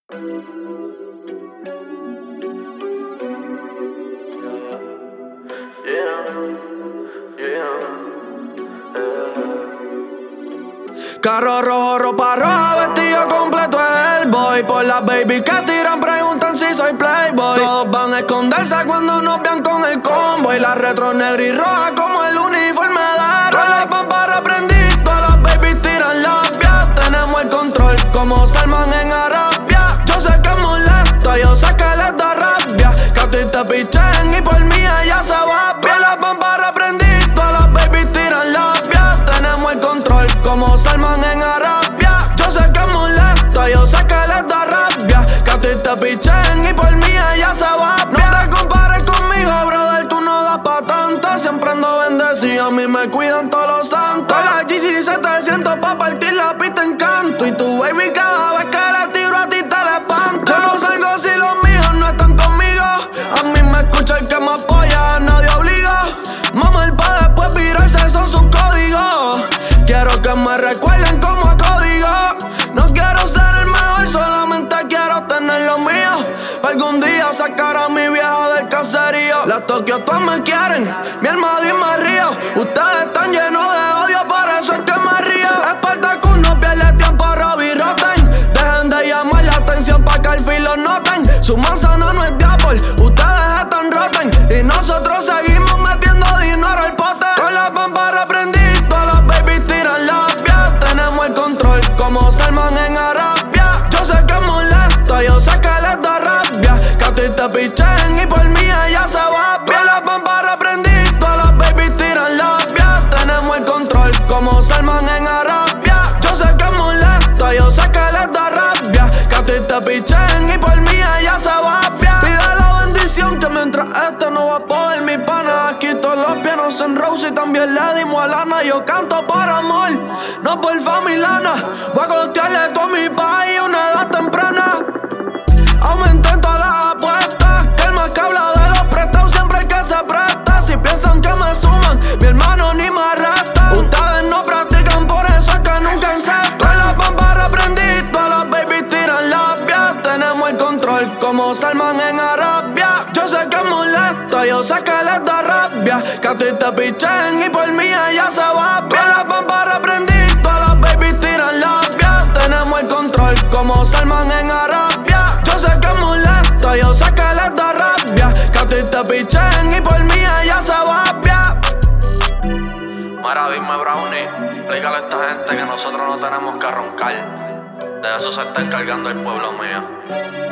Carro rojo, ropa roja, vestido completo es el boy. Por las baby que tiran preguntan si soy playboy. Todos van a esconderse cuando nos vean con el combo. Y la retro negra y roja como el uniforme de Con la pámpara prendí, todas las baby tiran labias. Tenemos el control como Salman en Arabia. Yo sé que es molesta, yo sé que les da rabia. Que a ti te pichen y por mí ella se va. Con la pámpara prendí, todas las baby tiran labias. Tenemos el control como Salman en Arabia. Yo sé que es molesta, yo sé que les da rabia. Que a ti te pichen y por mí ella se va. No te compares conmigo, brother, tú no das pa' tanto. Siempre ando bendecido, a mí me cuidan todos los santos. La GC 700 pa' partir la pista en canto. Y tu baby cada vez que le tiro a ti te la espanto. Yo no salgo si los míos no están conmigo. A mí me escucha el que me apoya, nadie obliga. Mamá, el pa' después virarse son sus códigos. Quiero que me recuerden como a código. No quiero ser el mejor, solamente quiero tener lo mío. Para algún día sacar a mi vieja del caserío. Las Tokio todas me quieren, mi alma y me río. Ustedes están llenos de odio, por eso es que me río. Espartacus no pierde tiempo, Robbie Rotten. Dejen de llamar la atención pa' que al fin lo noten. Su manzana no es de Apple, ustedes están roten. Y nosotros seguimos metiendo dinero al pote. Con la pámpara prendí, todas las babies tiran labias. Tenemos el control como Salman en Arabia. Yo sé que es molesta, yo sé que les da rabia. Que a ti te pichen y por mí ella se va. Con la pámpara prendí, todas las babies tiran labias. Tenemos el control como Salman en Arabia. Yo sé que es molesta, yo sé que les da rabia. Que a ti te pichen y por mí ella se va. Pide la bendición que mientras este no va a poder, mi pana. Aquí todos los pianos en Rose y también le dimos a Lana. Yo canto por amor, no por familana. Voy a costearle todo mi país a una edad temprana. Aumenten todas las apuestas, que el más que habla de los prestados siempre el que se presta. Si piensan que me suman, mi hermano ni me arresta. Ustedes no practican, por eso es que nunca encestan. Con la pámpara prendí, todas las babies tiran labias. Tenemos el control como Salman en Arabia. Yo sé que es molesta, yo sé que les da rabia. Que a ti te pichen y por mí ella se va. Con la pámpara prendí, todas las babies tiran labias. Tenemos el control como Salman en Arabia. Yo sé que es molesta, yo sé que les da rabia. Que a ti te pichen y por mí ella se va. Mara, dime Brownie, explícale a esta gente que nosotros no tenemos que roncar. De eso se está encargando el pueblo mío.